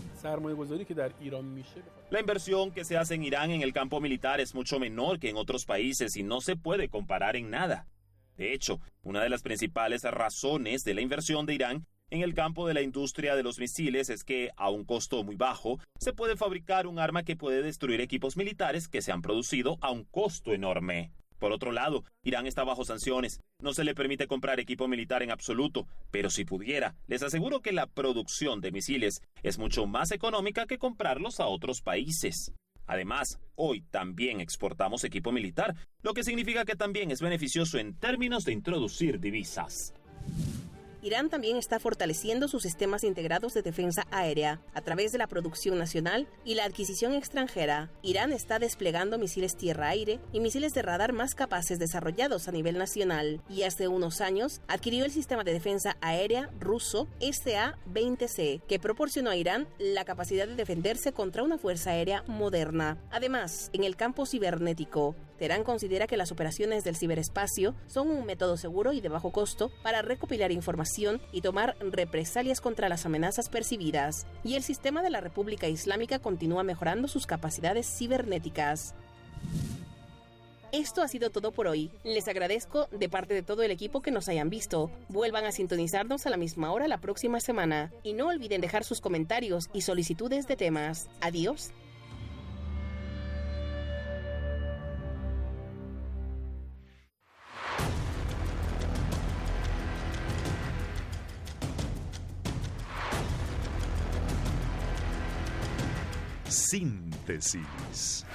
La inversión que se hace en Irán en el campo militar es mucho menor que en otros países y no se puede comparar en nada. De hecho, una de las principales razones de la inversión de Irán en el campo de la industria de los misiles es que, a un costo muy bajo, se puede fabricar un arma que puede destruir equipos militares que se han producido a un costo enorme. Por otro lado, Irán está bajo sanciones. No se le permite comprar equipo militar en absoluto, pero si pudiera, les aseguro que la producción de misiles es mucho más económica que comprarlos a otros países. Además, hoy también exportamos equipo militar, lo que significa que también es beneficioso en términos de introducir divisas. Irán también está fortaleciendo sus sistemas integrados de defensa aérea a través de la producción nacional y la adquisición extranjera. Irán está desplegando misiles tierra-aire y misiles de radar más capaces desarrollados a nivel nacional, y hace unos años adquirió el sistema de defensa aérea ruso SA-20C, que proporcionó a Irán la capacidad de defenderse contra una fuerza aérea moderna. Además, en el campo cibernético, Teherán considera que las operaciones del ciberespacio son un método seguro y de bajo costo para recopilar información y tomar represalias contra las amenazas percibidas, y el sistema de la República Islámica continúa mejorando sus capacidades cibernéticas. Esto ha sido todo por hoy. Les agradezco de parte de todo el equipo que nos hayan visto. Vuelvan a sintonizarnos a la misma hora la próxima semana. Y no olviden dejar sus comentarios y solicitudes de temas. Adiós. Síntesis.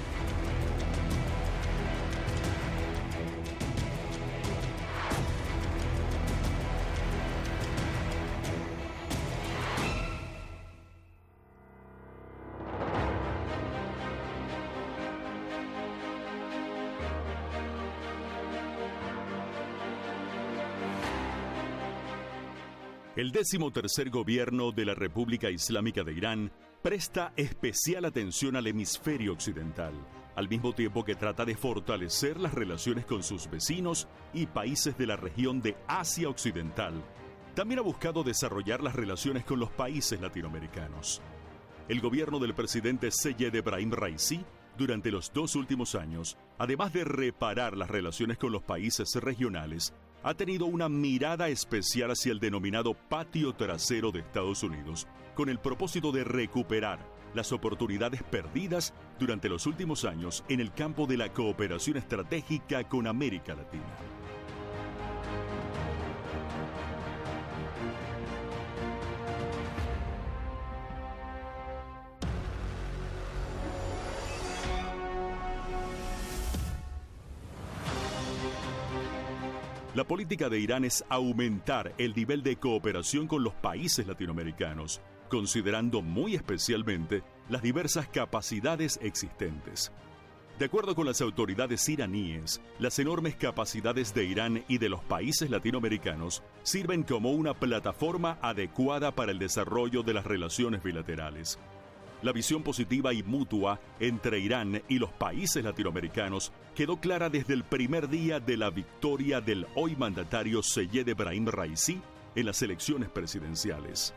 El 13º gobierno de la República Islámica de Irán presta especial atención al hemisferio occidental, al mismo tiempo que trata de fortalecer las relaciones con sus vecinos y países de la región de Asia Occidental. También ha buscado desarrollar las relaciones con los países latinoamericanos. El gobierno del presidente Seyed Ebrahim Raisi, durante los 2 últimos años, además de reparar las relaciones con los países regionales, ha tenido una mirada especial hacia el denominado patio trasero de Estados Unidos, con el propósito de recuperar las oportunidades perdidas durante los últimos años en el campo de la cooperación estratégica con América Latina. La política de Irán es aumentar el nivel de cooperación con los países latinoamericanos, considerando muy especialmente las diversas capacidades existentes. De acuerdo con las autoridades iraníes, las enormes capacidades de Irán y de los países latinoamericanos sirven como una plataforma adecuada para el desarrollo de las relaciones bilaterales. La visión positiva y mutua entre Irán y los países latinoamericanos quedó clara desde el primer día de la victoria del hoy mandatario Seyed Ebrahim Raisi en las elecciones presidenciales.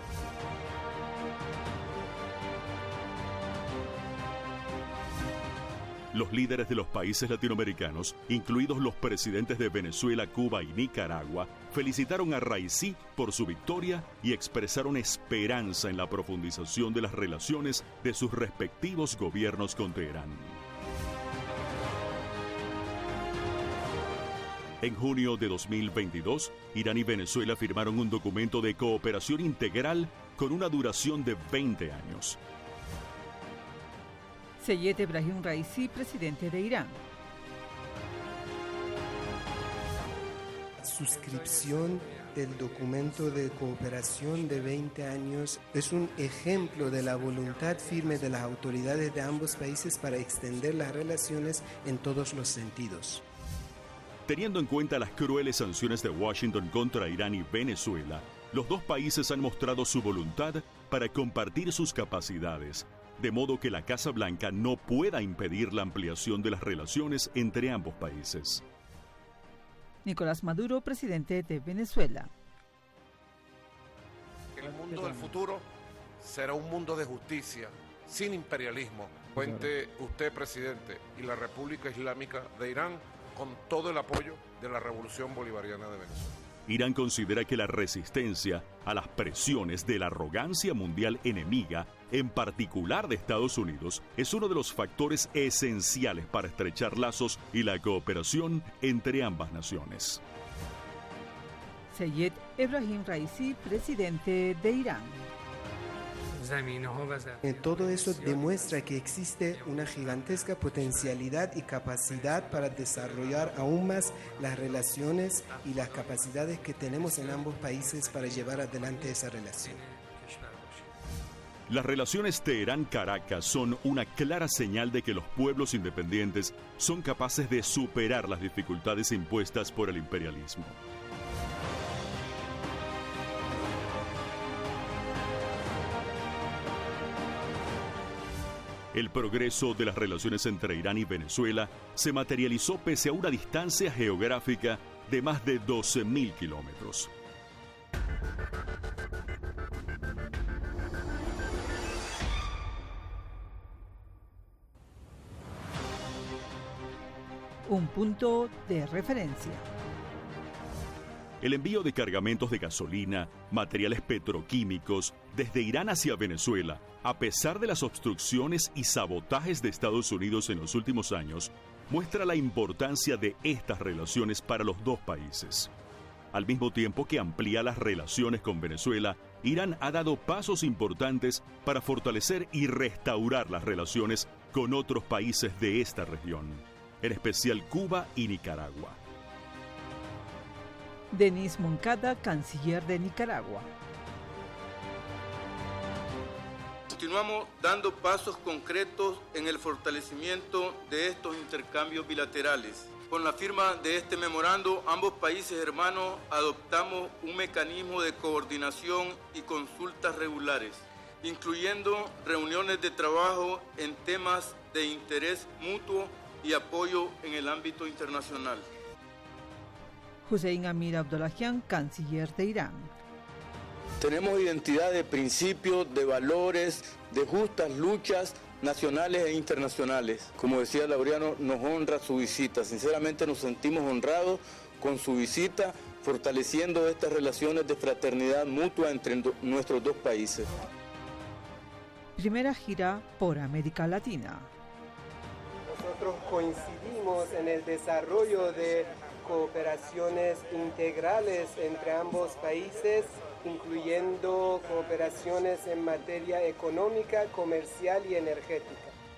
Los líderes de los países latinoamericanos, incluidos los presidentes de Venezuela, Cuba y Nicaragua, felicitaron a Raisi por su victoria y expresaron esperanza en la profundización de las relaciones de sus respectivos gobiernos con Teherán. En junio de 2022, Irán y Venezuela firmaron un documento de cooperación integral con una duración de 20 años. Seyed Ebrahim Raisi, presidente de Irán. Suscripción del documento de cooperación de 20 años es un ejemplo de la voluntad firme de las autoridades de ambos países para extender las relaciones en todos los sentidos. Teniendo en cuenta las crueles sanciones de Washington contra Irán y Venezuela, los dos países han mostrado su voluntad para compartir sus capacidades, de modo que la Casa Blanca no pueda impedir la ampliación de las relaciones entre ambos países. Nicolás Maduro, presidente de Venezuela. El mundo del futuro será un mundo de justicia, sin imperialismo. Cuente usted, presidente, y la República Islámica de Irán con todo el apoyo de la Revolución Bolivariana de Venezuela. Irán considera que la resistencia a las presiones de la arrogancia mundial enemiga, en particular de Estados Unidos, es uno de los factores esenciales para estrechar lazos y la cooperación entre ambas naciones. Seyed Ebrahim Raisi, presidente de Irán. Todo eso demuestra que existe una gigantesca potencialidad y capacidad para desarrollar aún más las relaciones y las capacidades que tenemos en ambos países para llevar adelante esa relación. Las relaciones Teherán-Caracas son una clara señal de que los pueblos independientes son capaces de superar las dificultades impuestas por el imperialismo. El progreso de las relaciones entre Irán y Venezuela se materializó pese a una distancia geográfica de más de 12.000 kilómetros. Un punto de referencia. El envío de cargamentos de gasolina, materiales petroquímicos, desde Irán hacia Venezuela, a pesar de las obstrucciones y sabotajes de Estados Unidos en los últimos años, muestra la importancia de estas relaciones para los dos países. Al mismo tiempo que amplía las relaciones con Venezuela, Irán ha dado pasos importantes para fortalecer y restaurar las relaciones con otros países de esta región, en especial Cuba y Nicaragua. Denis Moncada, canciller de Nicaragua. Continuamos dando pasos concretos en el fortalecimiento de estos intercambios bilaterales. Con la firma de este memorando, ambos países hermanos adoptamos un mecanismo de coordinación y consultas regulares, incluyendo reuniones de trabajo en temas de interés mutuo y apoyo en el ámbito internacional. Hussein Amir Abdollahian, canciller de Irán. Tenemos identidad de principios, de valores, de justas luchas nacionales e internacionales. Como decía Laureano, nos honra su visita. Sinceramente nos sentimos honrados con su visita, fortaleciendo estas relaciones de fraternidad mutua entre nuestros dos países. Primera gira por América Latina. Nosotros coincidimos en el desarrollo de cooperaciones integrales entre ambos países, incluyendo cooperaciones en materia económica, comercial y energética.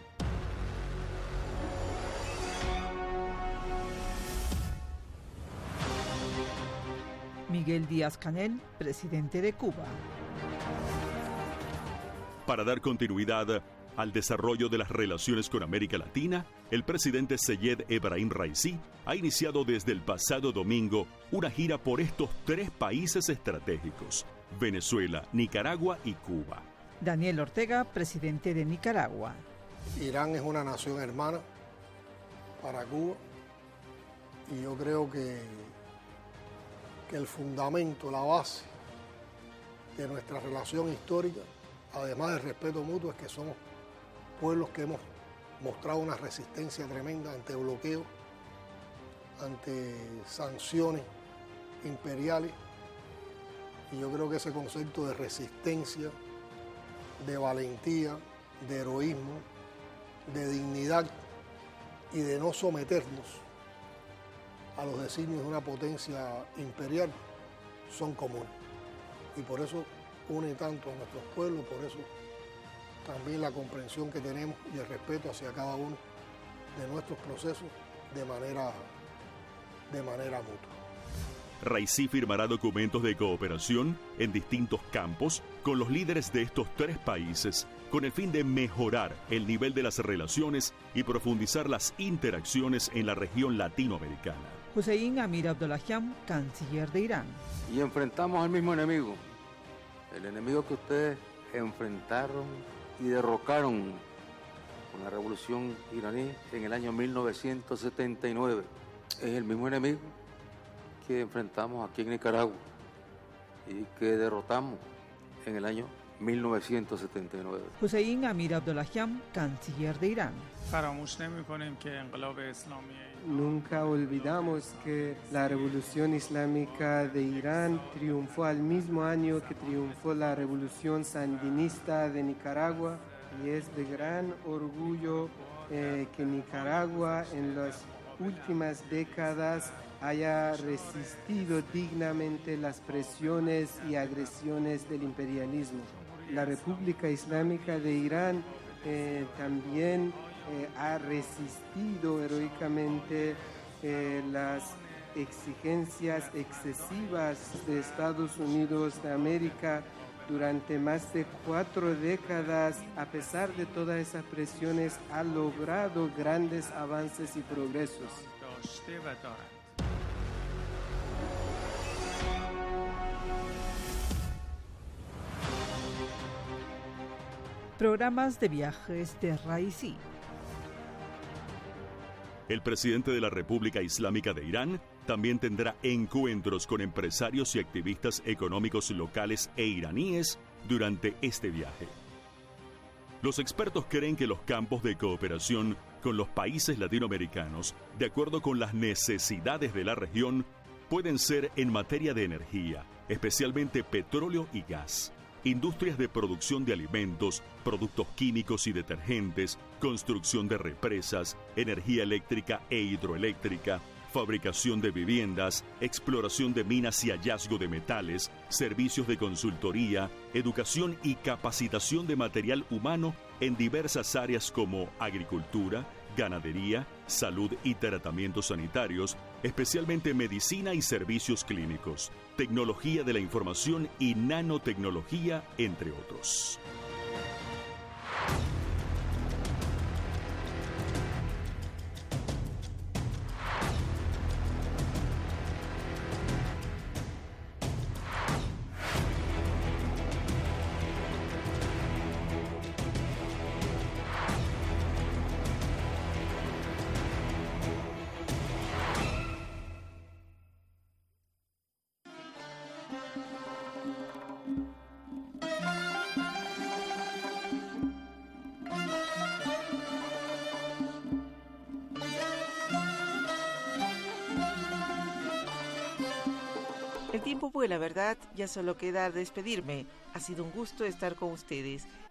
Miguel Díaz-Canel, presidente de Cuba. Para dar continuidad al desarrollo de las relaciones con América Latina, el presidente Seyed Ebrahim Raisi ha iniciado desde el pasado domingo una gira por estos tres países estratégicos: Venezuela, Nicaragua y Cuba. Daniel Ortega, presidente de Nicaragua. Irán es una nación hermana para Cuba y yo creo que el fundamento, la base de nuestra relación histórica, además del respeto mutuo, es que somos pueblos que hemos mostrado una resistencia tremenda ante bloqueos, ante sanciones imperiales, y yo creo que ese concepto de resistencia, de valentía, de heroísmo, de dignidad y de no someternos a los designios de una potencia imperial son comunes, y por eso une tanto a nuestros pueblos, por eso también la comprensión que tenemos y el respeto hacia cada uno de nuestros procesos de manera mutua. Raisi firmará documentos de cooperación en distintos campos con los líderes de estos tres países, con el fin de mejorar el nivel de las relaciones y profundizar las interacciones en la región latinoamericana. Hussein Amir Abdollahian, canciller de Irán. Y enfrentamos al mismo enemigo, el enemigo que ustedes enfrentaron y derrocaron con la revolución iraní en el año 1979. Es el mismo enemigo que enfrentamos aquí en Nicaragua y que derrotamos en el año 1979. Hussein Amir Abdollahian, canciller de Irán. Nunca olvidamos que la revolución islámica de Irán triunfó al mismo año que triunfó la revolución sandinista de Nicaragua, y es de gran orgullo que Nicaragua en las últimas décadas haya resistido dignamente las presiones y agresiones del imperialismo. la República Islámica de Irán también ha resistido heroicamente las exigencias excesivas de Estados Unidos de América durante más de 4 décadas. A pesar de todas esas presiones, ha logrado grandes avances y progresos. Programas de viajes de Raisi. El presidente de la República Islámica de Irán también tendrá encuentros con empresarios y activistas económicos locales e iraníes durante este viaje. Los expertos creen que los campos de cooperación con los países latinoamericanos, de acuerdo con las necesidades de la región, pueden ser en materia de energía, especialmente petróleo y gas, industrias de producción de alimentos, productos químicos y detergentes, construcción de represas, energía eléctrica e hidroeléctrica, fabricación de viviendas, exploración de minas y hallazgo de metales, servicios de consultoría, educación y capacitación de material humano en diversas áreas como agricultura, ganadería, salud y tratamientos sanitarios, especialmente medicina y servicios clínicos, tecnología de la información y nanotecnología, entre otros. El tiempo vuela, ¿verdad? Ya solo queda despedirme. Ha sido un gusto estar con ustedes.